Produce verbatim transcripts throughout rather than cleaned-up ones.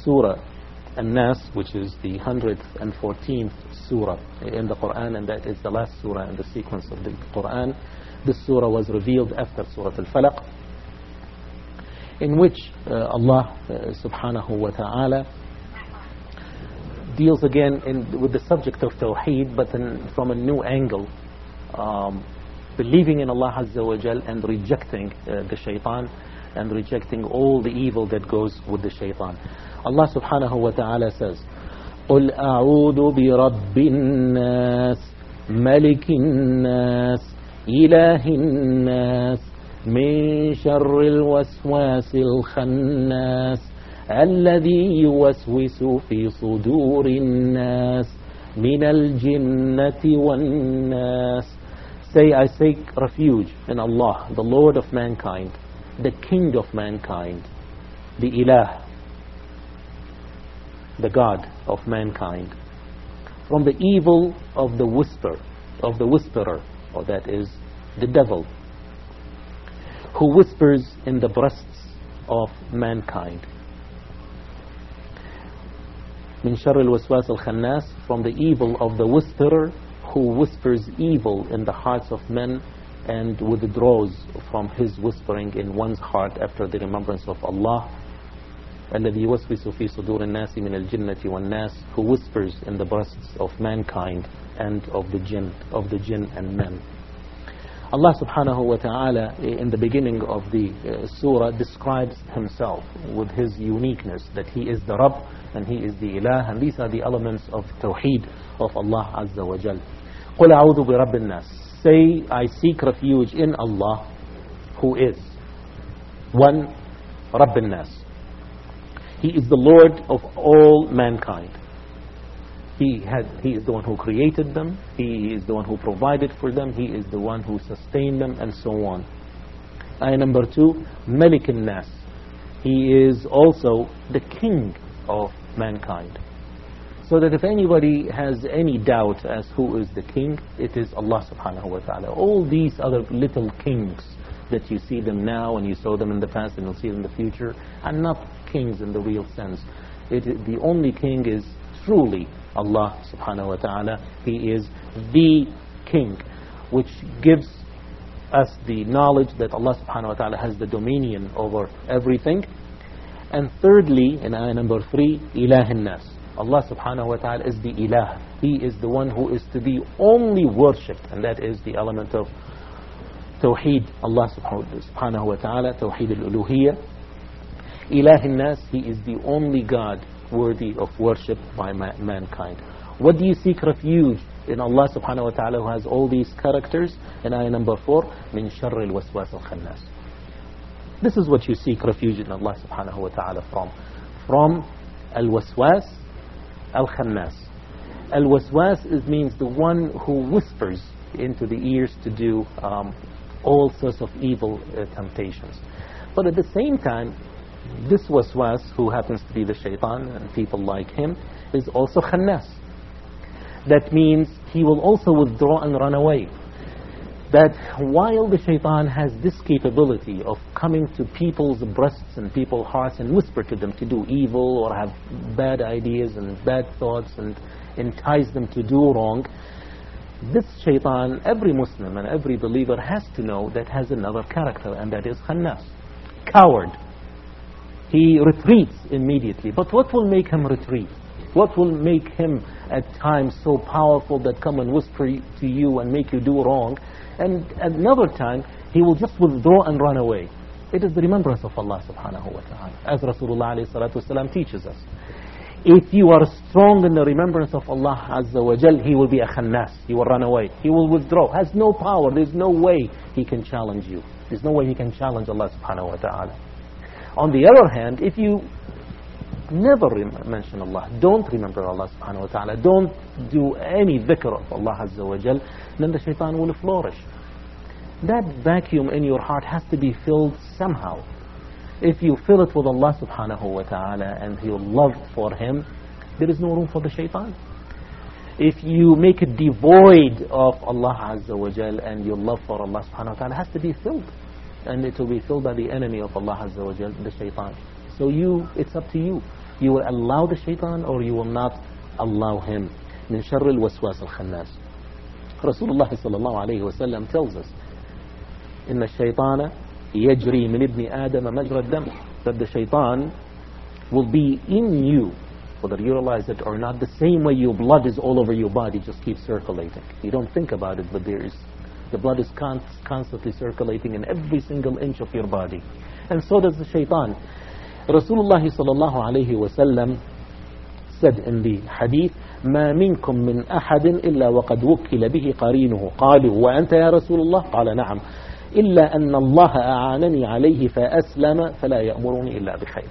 Surah An-Nas, which is the one hundred fourteenth surah in the Quran, and that is the last surah in the sequence of the Quran. This surah was revealed after Surah Al-Falaq, in which uh, Allah uh, subhanahu wa ta'ala deals again in, with the subject of Tawheed, but in, from a new angle, um, believing in Allah Azza wa Jal and rejecting uh, the shaitan, and rejecting all the evil that goes with the shaitan. Allah subhanahu wa ta'ala says, قُلْ أَعُوذُ بِرَبِّ النَّاسِ مَلِكِ النَّاسِ إِلَهِ النَّاسِ مِنْ شَرِّ الْوَسْوَاسِ الْخَنَّاسِ الَّذِي يُوَسْوِسُ فِي صُدُورِ النَّاسِ مِنَ الْجِنَّةِ وَالنَّاسِ. Say, I seek refuge in Allah, the Lord of mankind, the King of mankind, the Ilah, the God of mankind, from the evil of the whisper, of the whisperer, or that is the devil, who whispers in the breasts of mankind. Min sharr al-waswas al-khannas, from the evil of the whisperer who whispers evil in the hearts of men and withdraws from his whispering in one's heart after the remembrance of Allah. الذي يوسوس في صدور الناس من الجنة والناس, who whispers in the breasts of mankind and of the jinn, of the jinn and men. Allah subhanahu wa ta'ala in the beginning of the uh, surah describes himself with his uniqueness, that he is the Rabb and he is the Ilah, and these are the elements of Tawheed of Allah Azza wa Jal. قُلْ أَعُوذُ بِرَبِّ النَّاسِ. Say, I seek refuge in Allah, who is one, Rabb al-Nas. He is the Lord of all mankind. He had, he is the one who created them. He is the one who provided for them. He is the one who sustained them, and so on. Ayah number two, Malik al-Nas. He is also the King of mankind. So that if anybody has any doubt as who is the king, it is Allah subhanahu wa ta'ala. All these other little kings that you see them now and you saw them in the past and you'll see them in the future are not kings in the real sense. It, the only king is truly Allah subhanahu wa ta'ala. He is the king, which gives us the knowledge that Allah subhanahu wa ta'ala has the dominion over everything. And thirdly, in ayah number three, Ilah al-Nas. Allah subhanahu wa ta'ala is the Ilah. He is the one who is to be only worshipped, and that is the element of Tawheed. Allah subhanahu wa ta'ala, Tawheed al-Uluhiyya. Ilah al-Nas, He is the only God worthy of worship by ma mankind. What do you seek refuge in? Allah subhanahu wa ta'ala, who has all these characters. In ayah number four, Min sharr al-waswas al-khannas. This is what you seek refuge in Allah subhanahu wa ta'ala from. From al-waswas al-khannas. Al-waswas is means the one who whispers into the ears to do um, all sorts of evil uh, temptations. But at the same time, this waswas, who happens to be the shaitan and people like him, is also khannas. That means he will also withdraw and run away. That while the shaitan has this capability of coming to people's breasts and people's hearts and whisper to them to do evil or have bad ideas and bad thoughts and entice them to do wrong, this shaitan, every Muslim and every believer has to know that has another character, and that is khannas, coward. He retreats immediately. But what will make him retreat? What will make him at times so powerful that come and whisper to you and make you do wrong? And at another time, he will just withdraw and run away. It is the remembrance of Allah subhanahu wa ta'ala. As Rasulullah alayhi salatu wasalam teaches us. If you are strong in the remembrance of Allah azza wa jal, he will be a khannas. He will run away. He will withdraw. Has no power. There's no way he can challenge you. There's no way he can challenge Allah subhanahu wa ta'ala. On the other hand, if you never mention Allah, don't remember Allah subhanahu wa ta'ala, don't do any dhikr of Allah azza wa jal, then the shaitan will flourish. That vacuum in your heart has to be filled somehow. If you fill it with Allah subhanahu wa ta'ala and your love for him, there is no room for the shaitan. If you make it devoid of Allah azza wa jal and your love for Allah subhanahu wa ta'ala has to be filled, and it will be filled by the enemy of Allah azza wa jal, the shaitan. So you, it's up to you. You will allow the shaitan or you will not allow him. من شر الوسواس الخناس. Rasulullah sallallahu alayhi wa sallam tells us, إن الشيطان يجري من ابن آدم مجرى الدم, that the shaitan will be in you, whether you realize it or not, the same way your blood is all over your body, just keeps circulating. You don't think about it, but there is, the blood is con constantly circulating in every single inch of your body. And so does the shaitan. Rasulullah sallallahu alayhi wa sallam said in the hadith, ما منكم من أحد إلا وقد وكل به قرينه. قالوا وأنت يا رسول الله؟ قال نعم، إلا أن الله أعانني عليه فأسلم فلا يأمرني إلا بخير.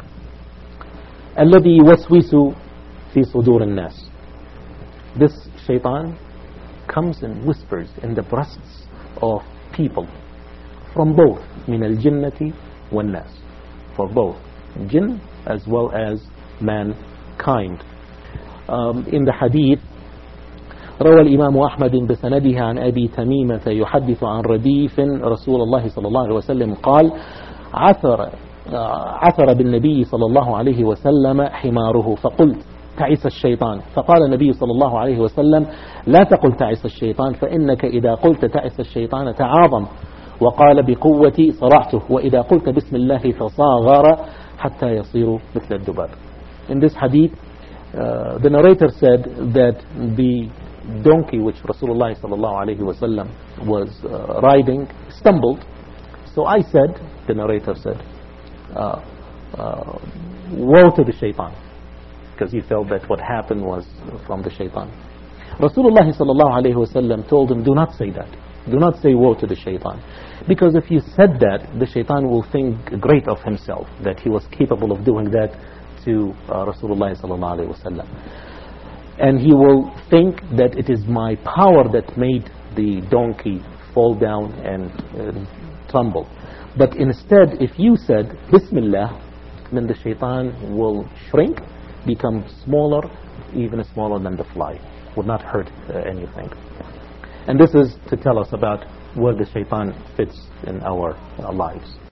الذي يوسوس في صدور الناس. This shaitan comes and whispers in the breasts of people, from both من الجنة والناس, for both jinn as well as mankind. Um, in the hadith, روى الإمام أحمد بسنده عن أبي تميمة يحدث عن رديف رسول الله صلى الله عليه وسلم قال عثر عثر بالنبي صلى الله عليه وسلم حماره فقلت تعس الشيطان، فقال النبي صلى الله عليه وسلم لا تقل تعس الشيطان فإنك إذا قلت تعس الشيطان تعاظم، وقال بقوتي صرعته، وإذا قلت بسم الله فصاغر حتى يصير مثل الدباب. In this hadith, uh, the narrator said that the donkey which Rasulullah sallallahu alayhi wa sallam was uh, riding stumbled. So I said, the narrator said, uh, uh, woe to the shaitan, because he felt that what happened was from the shaitan. Rasulullah sallallahu alayhi wa sallam told him, do not say that. Do not say woe to the shaitan. Because if you said that, the shaitan will think great of himself, that he was capable of doing that to uh, Rasulullah sallallahu alayhi wa sallam. And he will think that it is my power that made the donkey fall down and uh, tumble. But instead, if you said Bismillah, then the shaitan will shrink, become smaller, even smaller than the fly, would not hurt uh, anything. And this is to tell us about where the shaitan fits in our uh, lives.